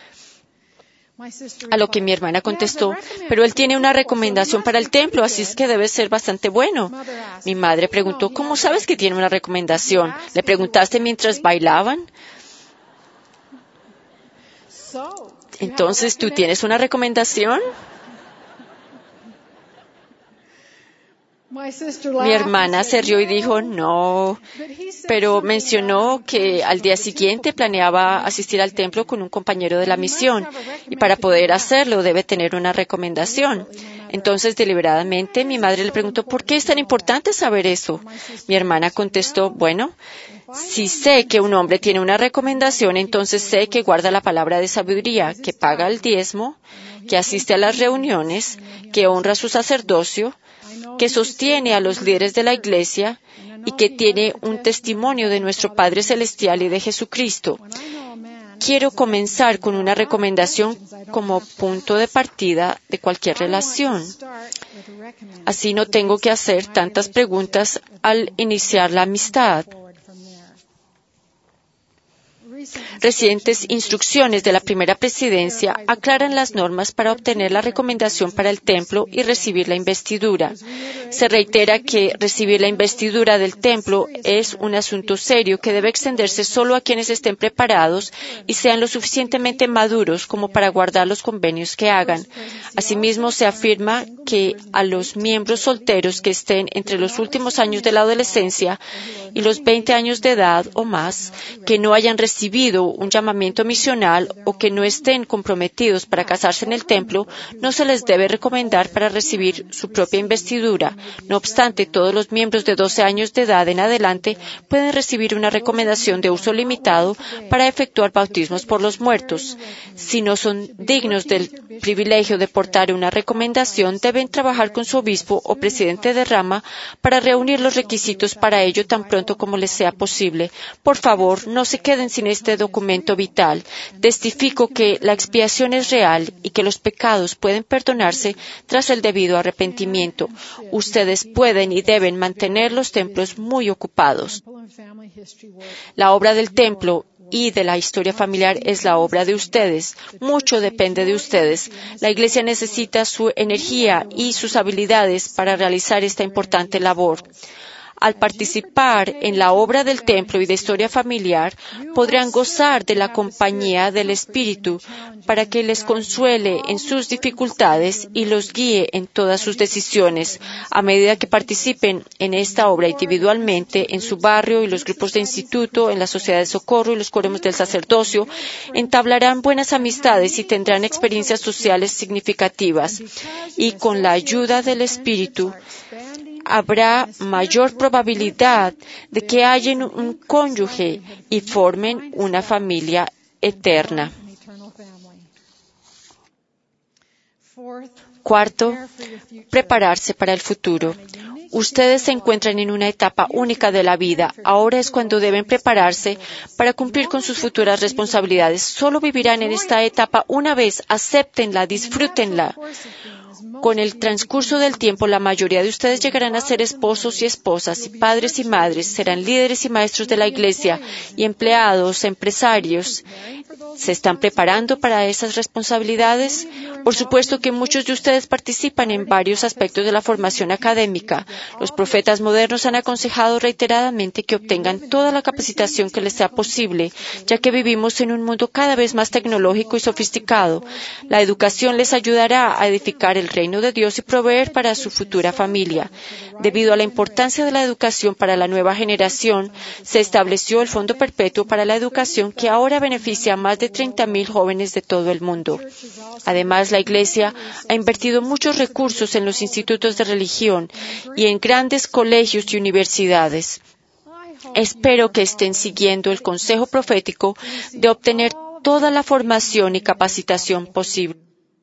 A lo que mi hermana contestó, pero él tiene una recomendación para el templo, así es que debe ser bastante bueno. Mi madre preguntó, ¿cómo sabes que tiene una recomendación? ¿Le preguntaste mientras bailaban? Entonces, ¿tú tienes una recomendación? Mi hermana se rió y dijo, no, pero mencionó que al día siguiente planeaba asistir al templo con un compañero de la misión y para poder hacerlo debe tener una recomendación. Entonces, deliberadamente, mi madre le preguntó, ¿por qué es tan importante saber eso? Mi hermana contestó, bueno, si sé que un hombre tiene una recomendación, entonces sé que guarda la palabra de sabiduría, que paga el diezmo, que asiste a las reuniones, que honra su sacerdocio, que sostiene a los líderes de la iglesia y que tiene un testimonio de nuestro Padre Celestial y de Jesucristo. Quiero comenzar con una recomendación como punto de partida de cualquier relación. Así no tengo que hacer tantas preguntas al iniciar la amistad. Recientes instrucciones de la primera presidencia aclaran las normas para obtener la recomendación para el templo y recibir la investidura. Se reitera que recibir la investidura del templo es un asunto serio que debe extenderse solo a quienes estén preparados y sean lo suficientemente maduros como para guardar los convenios que hagan. Asimismo, se afirma que a los miembros solteros que estén entre los últimos años de la adolescencia y los veinte años de edad o más, que no hayan recibido un llamamiento misional o que no estén comprometidos para casarse en el templo, no se les debe recomendar para recibir su propia investidura. No obstante, todos los miembros de doce años de edad en adelante pueden recibir una recomendación de uso limitado para efectuar bautismos por los muertos. Si no son dignos del privilegio de portar una recomendación, deben trabajar con su obispo o presidente de rama para reunir los requisitos para ello tan pronto como les sea posible. Por favor, no se queden sin este documento vital. Testifico que la expiación es real y que los pecados pueden perdonarse tras el debido arrepentimiento. Ustedes pueden y deben mantener los templos muy ocupados. La obra del templo y de la historia familiar es la obra de ustedes. Mucho depende de ustedes. La Iglesia necesita su energía y sus habilidades para realizar esta importante labor. Al participar en la obra del templo y de historia familiar, podrán gozar de la compañía del Espíritu para que les consuele en sus dificultades y los guíe en todas sus decisiones. A medida que participen en esta obra individualmente, en su barrio y los grupos de instituto, en la sociedad de socorro y los quórums del sacerdocio, entablarán buenas amistades y tendrán experiencias sociales significativas. Y con la ayuda del Espíritu, habrá mayor probabilidad de que hallen un cónyuge y formen una familia eterna. Cuarto, prepararse para el futuro. Ustedes se encuentran en una etapa única de la vida. Ahora es cuando deben prepararse para cumplir con sus futuras responsabilidades. Solo vivirán en esta etapa una vez. Acéptenla, disfrútenla. Con el transcurso del tiempo, la mayoría de ustedes llegarán a ser esposos y esposas, y padres y madres, serán líderes y maestros de la Iglesia, y empleados, empresarios. ¿Se están preparando para esas responsabilidades? Por supuesto que muchos de ustedes participan en varios aspectos de la formación académica. Los profetas modernos han aconsejado reiteradamente que obtengan toda la capacitación que les sea posible, ya que vivimos en un mundo cada vez más tecnológico y sofisticado. La educación les ayudará a edificar el reino de Dios y proveer para su futura familia. Debido a la importancia de la educación para la nueva generación, se estableció el Fondo Perpetuo para la Educación, que ahora beneficia a más de treinta mil jóvenes de todo el mundo. Además, la Iglesia ha invertido muchos recursos en los institutos de religión y en grandes colegios y universidades. Espero que estén siguiendo el consejo profético de obtener toda la formación y capacitación posible.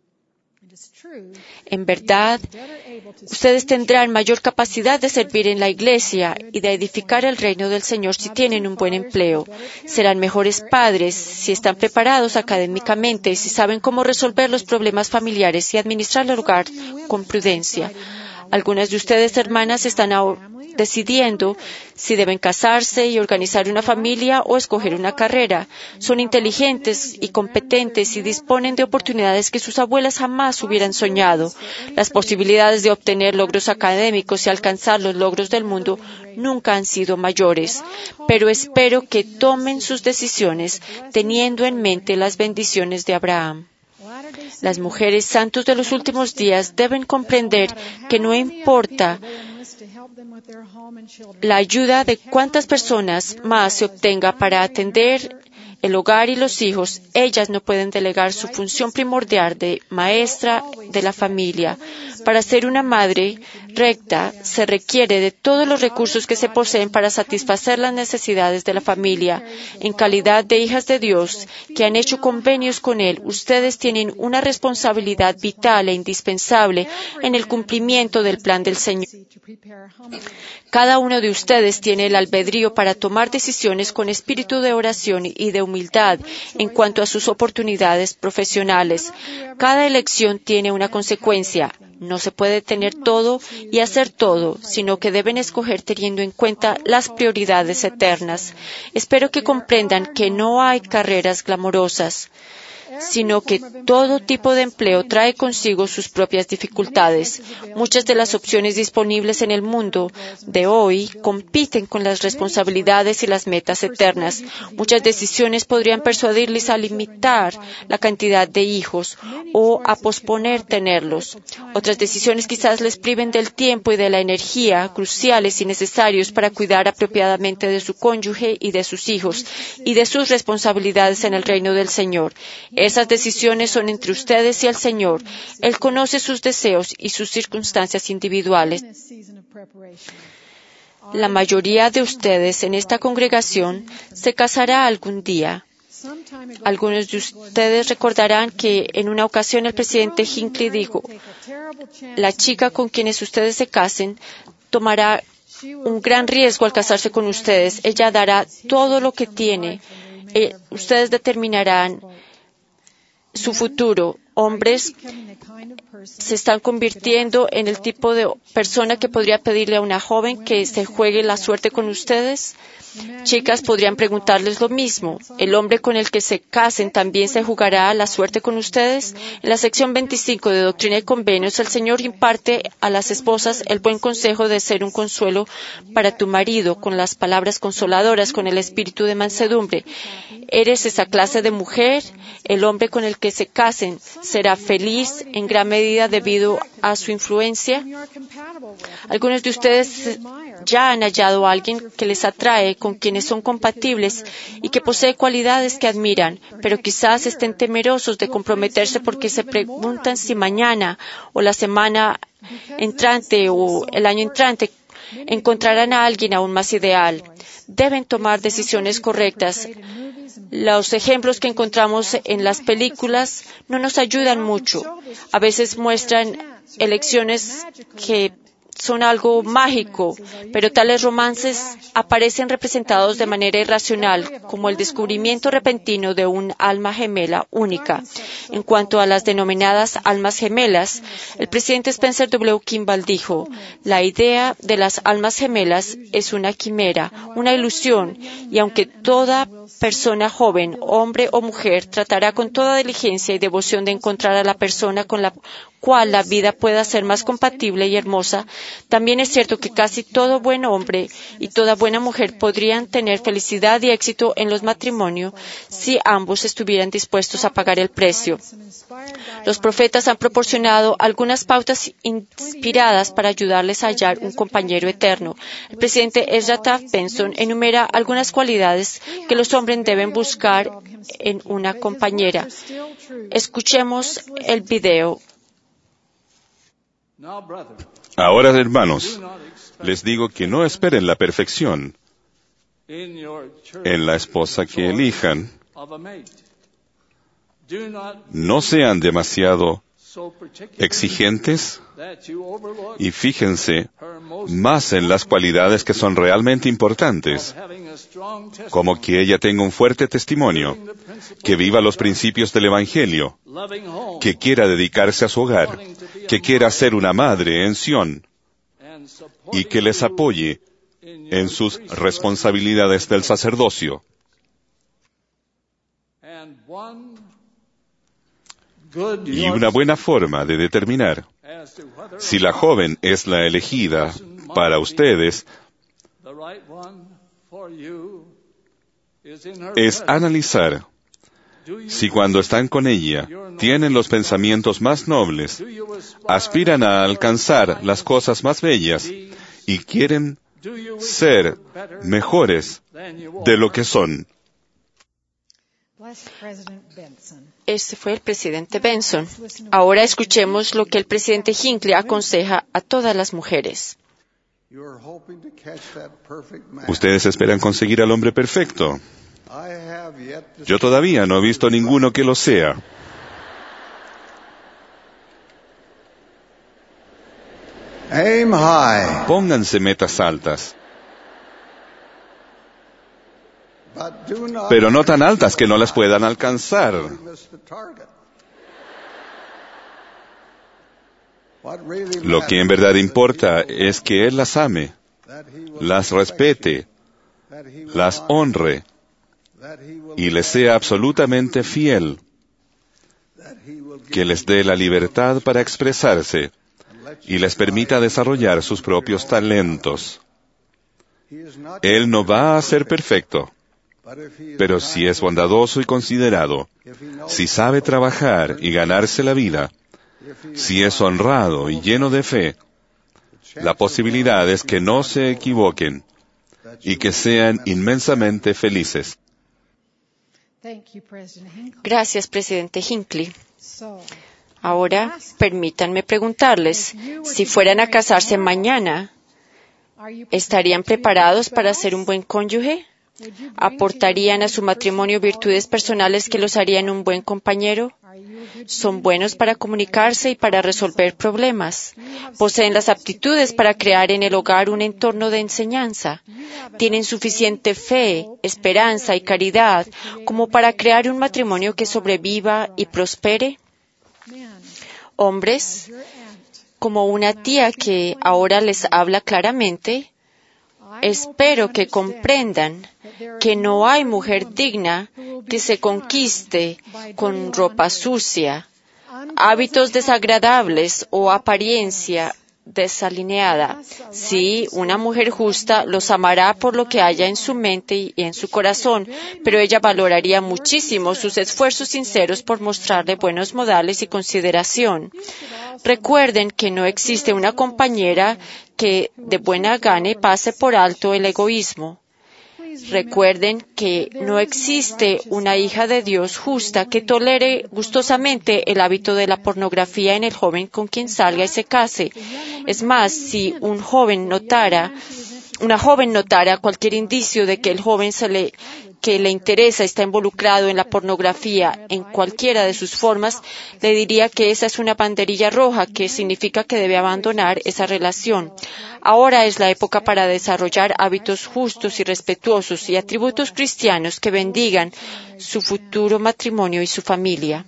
En verdad, ustedes tendrán mayor capacidad de servir en la Iglesia y de edificar el reino del Señor si tienen un buen empleo. Serán mejores padres si están preparados académicamente, si saben cómo resolver los problemas familiares y administrar el hogar con prudencia. Algunas de ustedes, hermanas, están ahora decidiendo si deben casarse y organizar una familia o escoger una carrera. Son inteligentes y competentes y disponen de oportunidades que sus abuelas jamás hubieran soñado. Las posibilidades de obtener logros académicos y alcanzar los logros del mundo nunca han sido mayores, pero espero que tomen sus decisiones teniendo en mente las bendiciones de Abraham. Las mujeres santos de los últimos días deben comprender que no importa la ayuda de cuántas personas más se obtenga para atender el hogar y los hijos, ellas no pueden delegar su función primordial de maestra de la familia. Para ser una madre recta, se requiere de todos los recursos que se poseen para satisfacer las necesidades de la familia. En calidad de hijas de Dios, que han hecho convenios con Él, ustedes tienen una responsabilidad vital e indispensable en el cumplimiento del plan del Señor. Cada uno de ustedes tiene el albedrío para tomar decisiones con espíritu de oración y de humildad en cuanto a sus oportunidades profesionales. Cada elección tiene una consecuencia. No se puede tener todo y hacer todo, sino que deben escoger teniendo en cuenta las prioridades eternas. Espero que comprendan que no hay carreras glamorosas. sino que todo tipo de empleo trae consigo sus propias dificultades. Muchas de las opciones disponibles en el mundo de hoy compiten con las responsabilidades y las metas eternas. Muchas decisiones podrían persuadirles a limitar la cantidad de hijos o a posponer tenerlos. Otras decisiones quizás les priven del tiempo y de la energía cruciales y necesarios para cuidar apropiadamente de su cónyuge y de sus hijos y de sus responsabilidades en el reino del Señor. Esas decisiones son entre ustedes y el Señor. Él conoce sus deseos y sus circunstancias individuales. La mayoría de ustedes en esta congregación se casará algún día. Algunos de ustedes recordarán que en una ocasión el presidente Hinckley dijo, la chica con quienes ustedes se casen tomará un gran riesgo al casarse con ustedes. Ella dará todo lo que tiene. Eh, ustedes determinarán su futuro. Hombres se están convirtiendo en el tipo de persona que podría pedirle a una joven que se juegue la suerte con ustedes. Chicas podrían preguntarles lo mismo. ¿El hombre con el que se casen también se jugará la suerte con ustedes? En la sección veinticinco de Doctrina y Convenios, el Señor imparte a las esposas el buen consejo de ser un consuelo para tu marido, con las palabras consoladoras, con el espíritu de mansedumbre. ¿Eres esa clase de mujer? El hombre con el que se casen será feliz en gran medida debido a su influencia. Algunos de ustedes ya han hallado a alguien que les atrae, con quienes son compatibles y que posee cualidades que admiran, pero quizás estén temerosos de comprometerse porque se preguntan si mañana o la semana entrante o el año entrante encontrarán a alguien aún más ideal. Deben tomar decisiones correctas. Los ejemplos que encontramos en las películas no nos ayudan mucho. A veces muestran elecciones que son algo mágico, pero tales romances aparecen representados de manera irracional, como el descubrimiento repentino de un alma gemela única. En cuanto a las denominadas almas gemelas, el presidente Spencer W. Kimball dijo, la idea de las almas gemelas es una quimera, una ilusión, y aunque toda persona joven, hombre o mujer, tratará con toda diligencia y devoción de encontrar a la persona con la cual la vida pueda ser más compatible y hermosa, también es cierto que casi todo buen hombre y toda buena mujer podrían tener felicidad y éxito en los matrimonios si ambos estuvieran dispuestos a pagar el precio. Los profetas han proporcionado algunas pautas inspiradas para ayudarles a hallar un compañero eterno. El presidente Ezra Taft Benson enumera algunas cualidades que los hombres deben buscar en una compañera. Escuchemos el video. Ahora, hermanos, les digo que no esperen la perfección en la esposa que elijan. No sean demasiado exigentes y fíjense más en las cualidades que son realmente importantes, como que ella tenga un fuerte testimonio, que viva los principios del Evangelio, que quiera dedicarse a su hogar, que quiera ser una madre en Sión y que les apoye en sus responsabilidades del sacerdocio. Y una buena forma de determinar si la joven es la elegida para ustedes es analizar si cuando están con ella tienen los pensamientos más nobles, aspiran a alcanzar las cosas más bellas y quieren ser mejores de lo que son. Este fue el presidente Benson. Ahora escuchemos lo que el presidente Hinckley aconseja a todas las mujeres. Ustedes esperan conseguir al hombre perfecto. Yo todavía no he visto ninguno que lo sea. Aim high. Pónganse metas altas, pero no tan altas que no las puedan alcanzar. Lo que en verdad importa es que Él las ame, las respete, las honre y les sea absolutamente fiel. que les dé la libertad para expresarse y les permita desarrollar sus propios talentos. Él no va a ser perfecto, pero si es bondadoso y considerado, si sabe trabajar y ganarse la vida, si es honrado y lleno de fe, la posibilidad es que no se equivoquen y que sean inmensamente felices. Gracias, presidente Hinckley. Ahora, permítanme preguntarles, si fueran a casarse mañana, ¿estarían preparados para ser un buen cónyuge? ¿Aportarían a su matrimonio virtudes personales que los harían un buen compañero? ¿Son buenos para comunicarse y para resolver problemas? ¿Poseen las aptitudes para crear en el hogar un entorno de enseñanza? ¿Tienen suficiente fe, esperanza y caridad como para crear un matrimonio que sobreviva y prospere? Hombres, como una tía que ahora les habla claramente, espero que comprendan que no hay mujer digna que se conquiste con ropa sucia, hábitos desagradables o apariencia desalineada. Sí, una mujer justa los amará por lo que haya en su mente y en su corazón, pero ella valoraría muchísimo sus esfuerzos sinceros por mostrarle buenos modales y consideración. Recuerden que no existe una compañera que de buena gana pase por alto el egoísmo. Recuerden que no existe una hija de Dios justa que tolere gustosamente el hábito de la pornografía en el joven con quien salga y se case. Es más, si un joven notara, una joven notara cualquier indicio de que el joven se le, que le interesa está involucrado en la pornografía en cualquiera de sus formas, le diría que esa es una banderilla roja que significa que debe abandonar esa relación. Ahora es la época para desarrollar hábitos justos y respetuosos y atributos cristianos que bendigan su futuro matrimonio y su familia.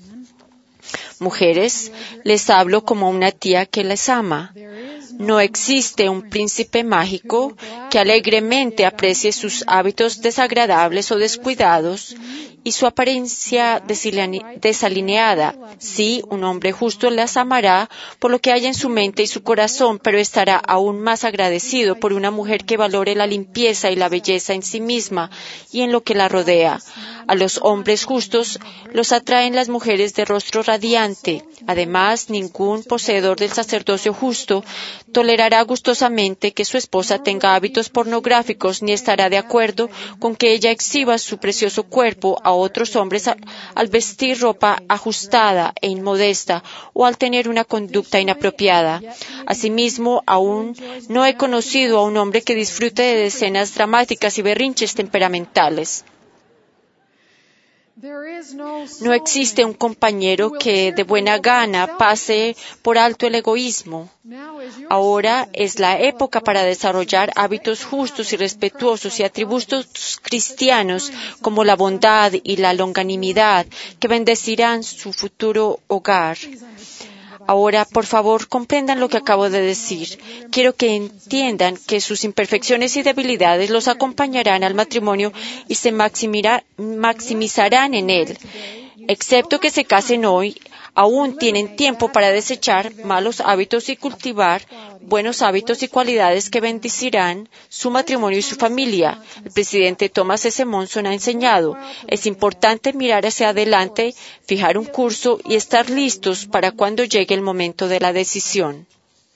Mujeres, les hablo como una tía que les ama. No existe un príncipe mágico que alegremente aprecie sus hábitos desagradables o descuidados y su apariencia desalineada. Sí, un hombre justo las amará por lo que haya en su mente y su corazón, pero estará aún más agradecido por una mujer que valore la limpieza y la belleza en sí misma y en lo que la rodea. A los hombres justos los atraen las mujeres de rostro radiante. Además, ningún poseedor del sacerdocio justo tolerará gustosamente que su esposa tenga hábitos pornográficos ni estará de acuerdo con que ella exhiba su precioso cuerpo a otros hombres a, al vestir ropa ajustada e inmodesta o al tener una conducta inapropiada. Asimismo, aún no he conocido a un hombre que disfrute de escenas dramáticas y berrinches temperamentales. No existe un compañero que de buena gana pase por alto el egoísmo. Ahora es la época para desarrollar hábitos justos y respetuosos y atributos cristianos como la bondad y la longanimidad que bendecirán su futuro hogar. Ahora, por favor, comprendan lo que acabo de decir. Quiero que entiendan que sus imperfecciones y debilidades los acompañarán al matrimonio y se maximizarán en él. Excepto que se casen hoy, aún tienen tiempo para desechar malos hábitos y cultivar buenos hábitos y cualidades que bendecirán su matrimonio y su familia. El presidente Thomas S. Monson ha enseñado, es importante mirar hacia adelante, fijar un curso y estar listos para cuando llegue el momento de la decisión.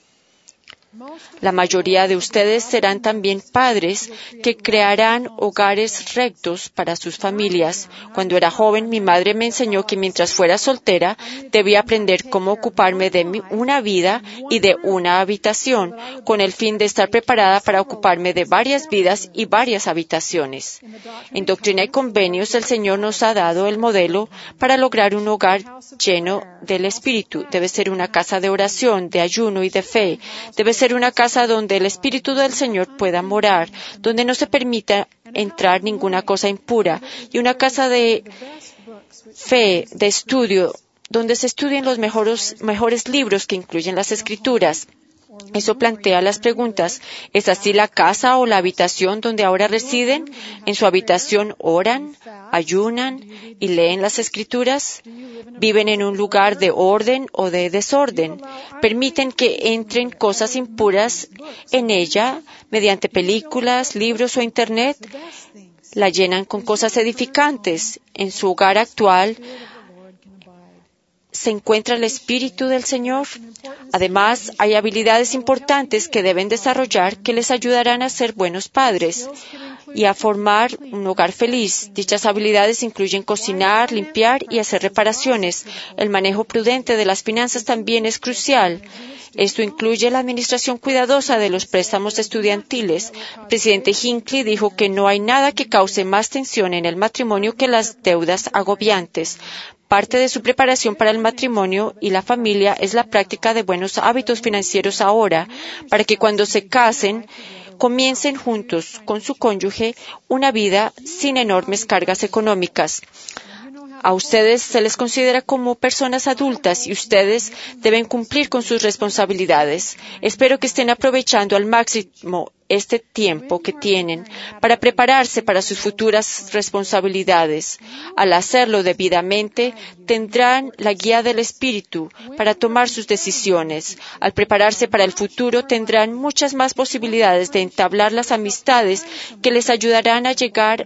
La mayoría de ustedes serán también padres que crearán hogares rectos para sus familias. Cuando era joven, mi madre me enseñó que mientras fuera soltera, debía aprender cómo ocuparme de mi, una vida y de una habitación, con el fin de estar preparada para ocuparme de varias vidas y varias habitaciones. En Doctrina y Convenios, el Señor nos ha dado el modelo para lograr un hogar lleno del Espíritu. Debe ser una casa de oración, de ayuno y de fe. Debe ser una casa donde el Espíritu del Señor pueda morar, donde no se permita entrar ninguna cosa impura, y una casa de fe, de estudio, donde se estudien los mejores, mejores libros que incluyen las Escrituras. Eso plantea las preguntas. ¿Es así la casa o la habitación donde ahora residen? ¿En su habitación oran, ayunan y leen las Escrituras? ¿Viven en un lugar de orden o de desorden? ¿Permiten que entren cosas impuras en ella mediante películas, libros o Internet? ¿La llenan con cosas edificantes? ¿En su hogar actual se encuentra el Espíritu del Señor? Además, hay habilidades importantes que deben desarrollar que les ayudarán a ser buenos padres y a formar un hogar feliz. Dichas habilidades incluyen cocinar, limpiar y hacer reparaciones. El manejo prudente de las finanzas también es crucial. Esto incluye la administración cuidadosa de los préstamos estudiantiles. El presidente Hinckley dijo que no hay nada que cause más tensión en el matrimonio que las deudas agobiantes. Parte de su preparación para el matrimonio y la familia es la práctica de buenos hábitos financieros ahora, para que cuando se casen, comiencen juntos con su cónyuge una vida sin enormes cargas económicas. A ustedes se les considera como personas adultas y ustedes deben cumplir con sus responsabilidades. Espero que estén aprovechando al máximo este tiempo que tienen para prepararse para sus futuras responsabilidades. Al hacerlo debidamente, tendrán la guía del Espíritu para tomar sus decisiones. Al prepararse para el futuro, tendrán muchas más posibilidades de entablar las amistades que les ayudarán a llegar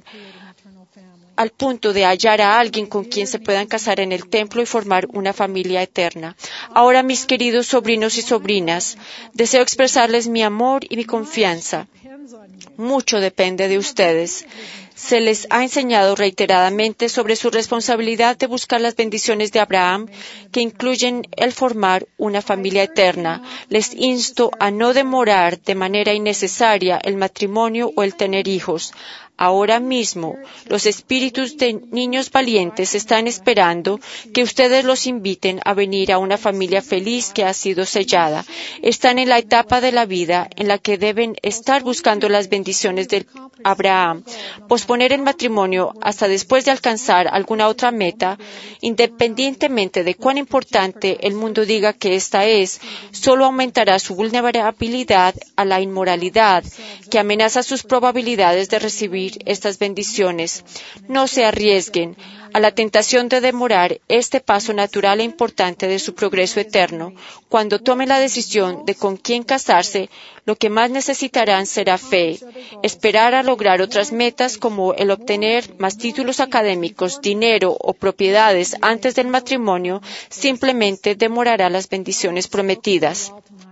al punto de hallar a alguien con quien se puedan casar en el templo y formar una familia eterna. Ahora, mis queridos sobrinos y sobrinas, deseo expresarles mi amor y mi confianza. Mucho depende de ustedes. Se les ha enseñado reiteradamente sobre su responsabilidad de buscar las bendiciones de Abraham, que incluyen el formar una familia eterna. Les insto a no demorar de manera innecesaria el matrimonio o el tener hijos. Ahora mismo, los espíritus de niños valientes están esperando que ustedes los inviten a venir a una familia feliz que ha sido sellada. Están en la etapa de la vida en la que deben estar buscando las bendiciones de Abraham. Posponer el matrimonio hasta después de alcanzar alguna otra meta, independientemente de cuán importante el mundo diga que esta es, solo aumentará su vulnerabilidad a la inmoralidad, que amenaza sus probabilidades de recibir estas bendiciones. No se arriesguen a la tentación de demorar este paso natural e importante de su progreso eterno. Cuando tomen la decisión de con quién casarse, lo que más necesitarán será fe. Esperar a lograr otras metas como el obtener más títulos académicos, dinero o propiedades antes del matrimonio simplemente demorará las bendiciones prometidas.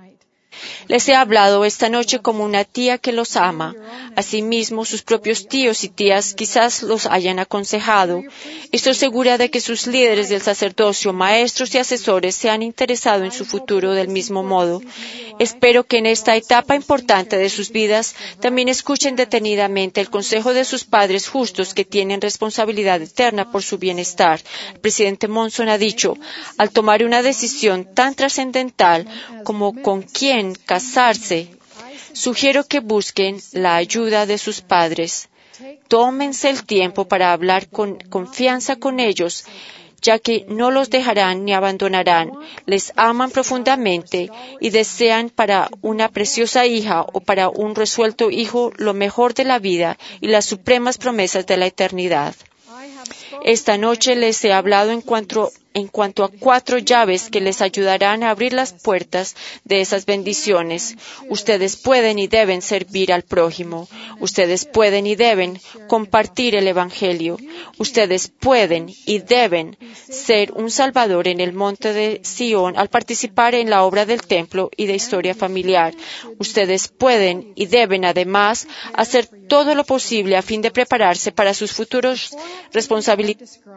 Les he hablado esta noche como una tía que los ama. Asimismo, sus propios tíos y tías quizás los hayan aconsejado. Estoy segura de que sus líderes del sacerdocio, maestros y asesores se han interesado en su futuro del mismo modo. Espero que en esta etapa importante de sus vidas también escuchen detenidamente el consejo de sus padres justos que tienen responsabilidad eterna por su bienestar. El presidente Monson ha dicho, al tomar una decisión tan trascendental como con quién casarse, sugiero que busquen la ayuda de sus padres. Tómense el tiempo para hablar con confianza con ellos, ya que no los dejarán ni abandonarán. Les aman profundamente y desean para una preciosa hija o para un resuelto hijo lo mejor de la vida y las supremas promesas de la eternidad. Esta noche les he hablado en cuanto, en cuanto a cuatro llaves que les ayudarán a abrir las puertas de esas bendiciones. Ustedes pueden y deben servir al prójimo. Ustedes pueden y deben compartir el Evangelio. Ustedes pueden y deben ser un salvador en el monte de Sión al participar en la obra del templo y de historia familiar. Ustedes pueden y deben además hacer todo lo posible a fin de prepararse para sus futuros responsabilidades.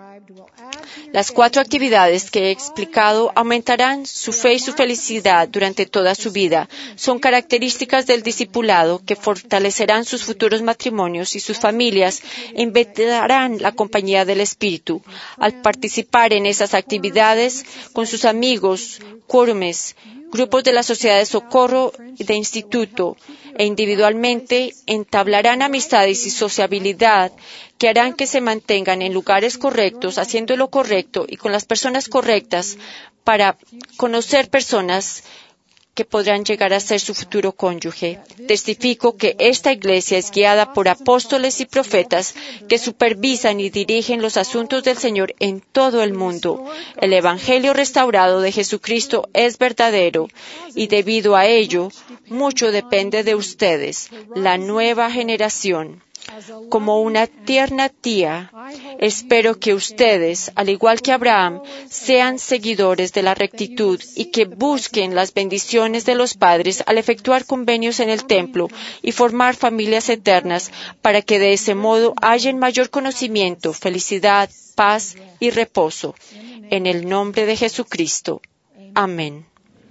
Las cuatro actividades que he explicado aumentarán su fe y su felicidad durante toda su vida. Son características del discipulado que fortalecerán sus futuros matrimonios y sus familias e invitarán la compañía del Espíritu. Al participar en esas actividades con sus amigos, quórumes, grupos de la sociedad de socorro y de instituto e individualmente entablarán amistades y sociabilidad que harán que se mantengan en lugares correctos, haciendo lo correcto y con las personas correctas para conocer personas que podrán llegar a ser su futuro cónyuge. Testifico que esta iglesia es guiada por apóstoles y profetas que supervisan y dirigen los asuntos del Señor en todo el mundo. El Evangelio restaurado de Jesucristo es verdadero y debido a ello, mucho depende de ustedes, la nueva generación. Como una tierna tía, espero que ustedes, al igual que Abraham, sean seguidores de la rectitud y que busquen las bendiciones de los padres al efectuar convenios en el templo y formar familias eternas para que de ese modo hallen mayor conocimiento, felicidad, paz y reposo. En el nombre de Jesucristo. Amén.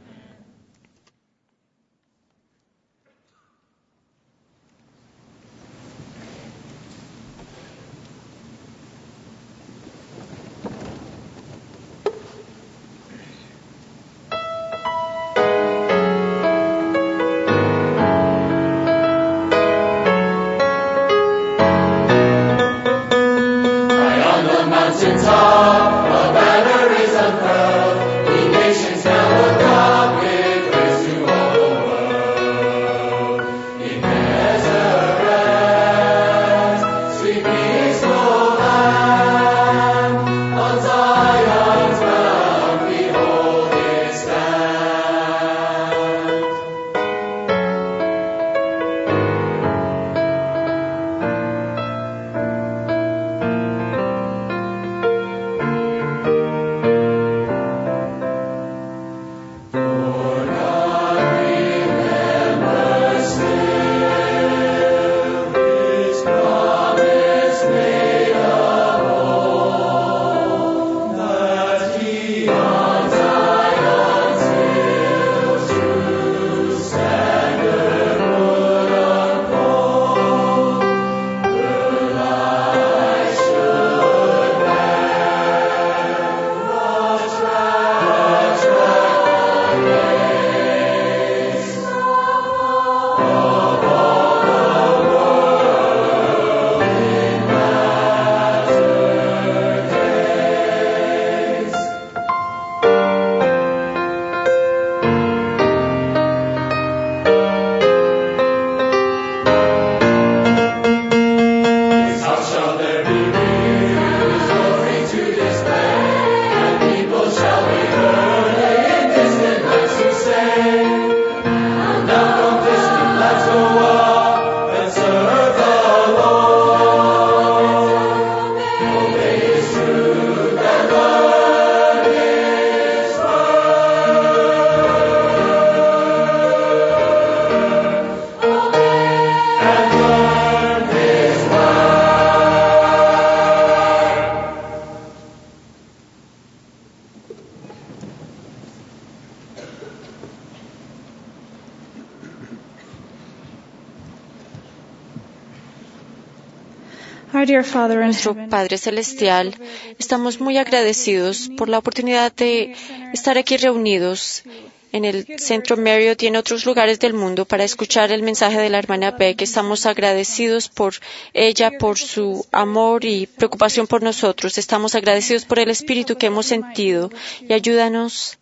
Nuestro Padre Celestial, estamos muy agradecidos por la oportunidad de estar aquí reunidos en el Centro Marriott y en otros lugares del mundo para escuchar el mensaje de la hermana Beck. Estamos agradecidos por ella, por su amor y preocupación por nosotros. Estamos agradecidos por el espíritu que hemos sentido y ayúdanos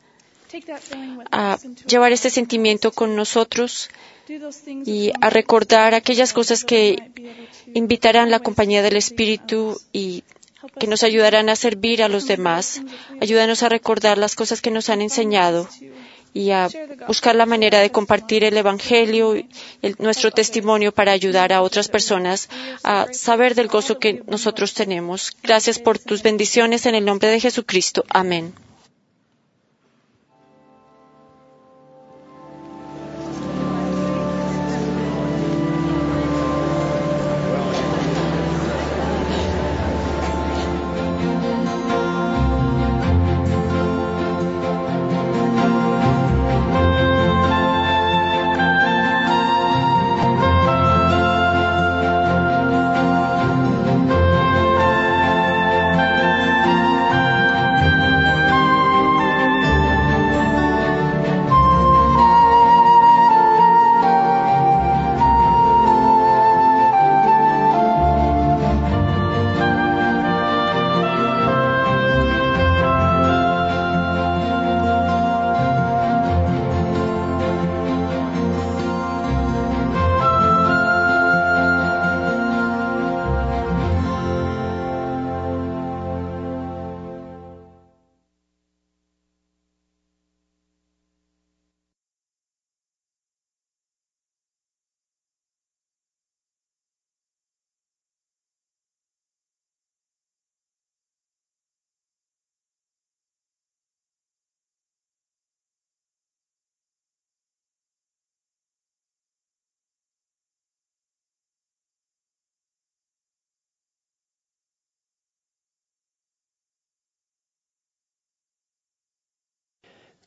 a llevar este sentimiento con nosotros y a recordar aquellas cosas que invitarán la compañía del Espíritu y que nos ayudarán a servir a los demás. Ayúdanos a recordar las cosas que nos han enseñado y a buscar la manera de compartir el Evangelio y el, nuestro testimonio para ayudar a otras personas a saber del gozo que nosotros tenemos. Gracias por tus bendiciones en el nombre de Jesucristo. Amén.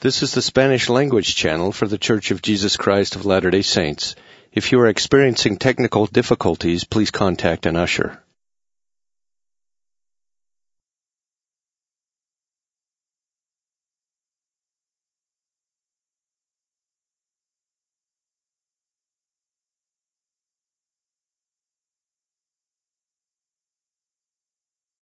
This is the Spanish language channel for the Church of Jesus Christ of Latter-day Saints. If you are experiencing technical difficulties, please contact an usher.